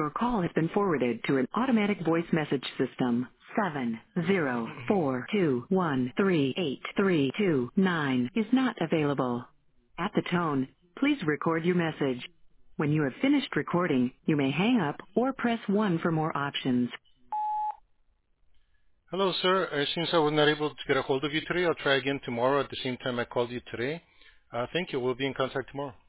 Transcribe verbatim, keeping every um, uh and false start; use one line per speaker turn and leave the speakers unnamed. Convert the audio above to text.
Your call has been forwarded to an automatic voice message system. Seven zero four two one three eight three two nine is not available. At the tone, please record your message. When you have finished recording, you may hang up or press one for more options.
Hello, sir. Uh, since I was not able to get a hold of you today, I'll try again tomorrow at the same time I called you today. Uh, thank you. We'll be in contact tomorrow.